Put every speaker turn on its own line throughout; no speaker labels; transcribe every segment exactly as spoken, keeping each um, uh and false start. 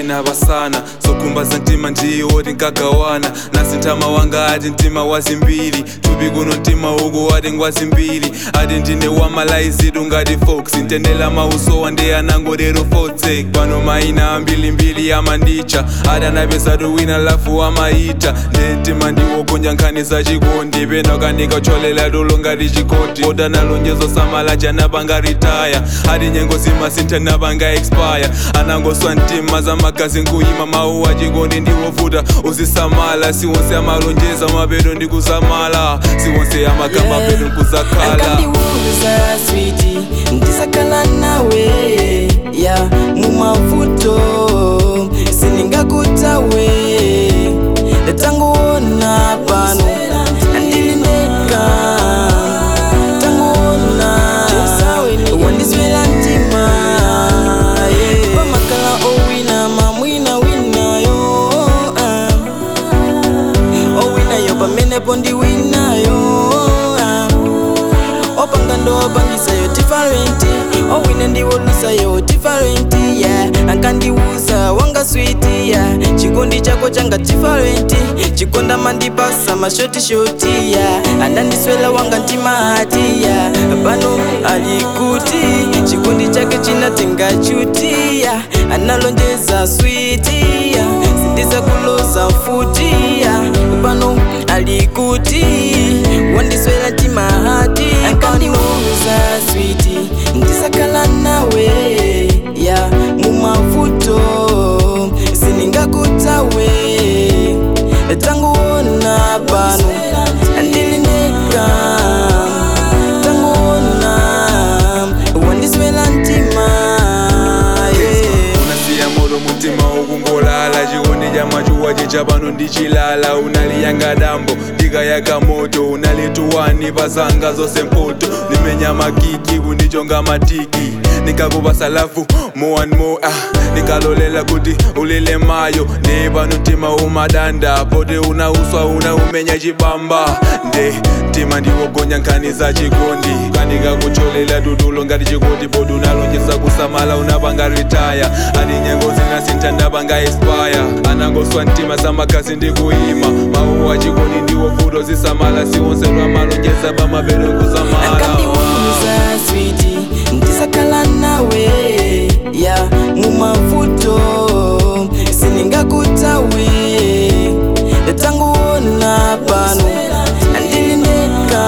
ndinavasana sokumbaza ntima ndiwo tinkagawana nasi ntama wanga ati ntima wazimbiri tupi kuno ntima uku ati ngwazimbiri ati ndine wamalayizidu ngati fox ntendela mauso wande anango lero fotek pano maina ambilimbili amandicha ati anapesatu wina lafu amaita ndentima ndiwogonja nkhani za chikondi pena kanikacholela dolo ngati chikoti oda nalonjezo samala janapanga ritaya ati nyengo zimasintha napanga expire anangoswa ntima za magazi nkuyima mawu wa chikondi ndiwovuta uzisamala siwonse amalonjeza mapeto ndikuzamala siwonse amagamba peto nkuzakhala
ankandiwuza switi ndisakhala nawe ya mumavuto siningakutawe tanguona pano andilindeka tanguona wandiswela ntima pamakala owina mamwina winayo owinayo pamenepo ndiwinayo opanga ndo opangisayo different owine ndiwolusayo different yeah ankandiwuza wanga switi yeah chikondi chako changa different chikonda mandipasa mashoti shoti yeah andandiswela wanga ntimahati yeah pano alikuti chikondi chake chinatenga chuti yeah analonjeza switi yeah sindiza kuloza futi yeah pano alikuti wandiswela ntimahati ankandiwuza switi ndisakhala nawe ya mumavuto siningakutawe tanguona pano andilindeka tanguona wandiswela ntima
unasiya moto mutima ukungolala chikondi cha machuwa chicha pano ndichilala unaliyanga dambo ndikayaka moto unalituwani pasanga zose mpoto nimenya makiki kundichonga matiki nikakupasa lafu more and more ah nikalolela kuti ulile mayo ne pano ntima umadanda pote unauswa unaumenya chibamba nde ntima ndiwogonya nkhani za chikondi kanikakucholela tutulo ngati chikondi pote unalonjeza kusamala unapanga ritaya ati nyengo zinasintha ndapanga expire anangoswa ntima za magazi ndikuyima mawu wa chikondi ndiwovuto zisamala siwonselwa malonjeza pamapeto kuzamala
ankandiwuza switi ndisakhala nawe ya mumavuto siningakutawe tanguona pano andilindeka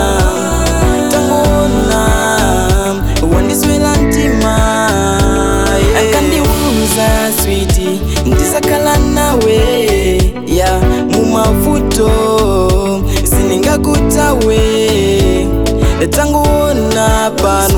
tanguona wandiswela ntima ankandiwuza switi ndisakhala nawe ya mumavuto siningakutawe tanguona pano